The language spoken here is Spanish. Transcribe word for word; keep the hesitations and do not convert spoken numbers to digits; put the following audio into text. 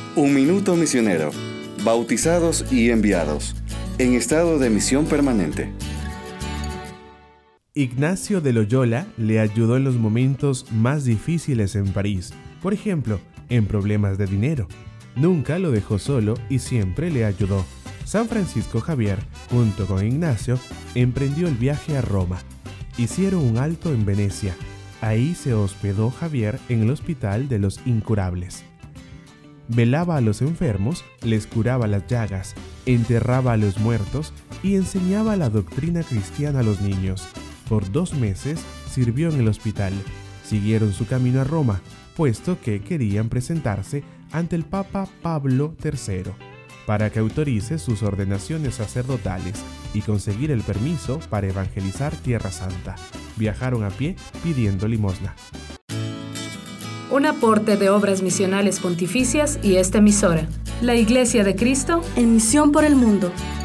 Un minuto misionero. Bautizados y enviados. En estado de misión permanente. Ignacio de Loyola le ayudó en los momentos más difíciles en París, por ejemplo, en problemas de dinero. Nunca lo dejó solo y siempre le ayudó. San Francisco Javier, junto con Ignacio, emprendió el viaje a Roma. Hicieron un alto en Venecia. Ahí se hospedó Javier en el Hospital de los Incurables. Velaba a los enfermos, les curaba las llagas, enterraba a los muertos y enseñaba la doctrina cristiana a los niños. Por dos meses sirvió en el hospital. Siguieron su camino a Roma, puesto que querían presentarse ante el Papa Pablo tercero, para que autorice sus ordenaciones sacerdotales y conseguir el permiso para evangelizar Tierra Santa. Viajaron a pie pidiendo limosna. Un aporte de Obras Misionales Pontificias y esta emisora, la Iglesia de Cristo, en misión por el mundo.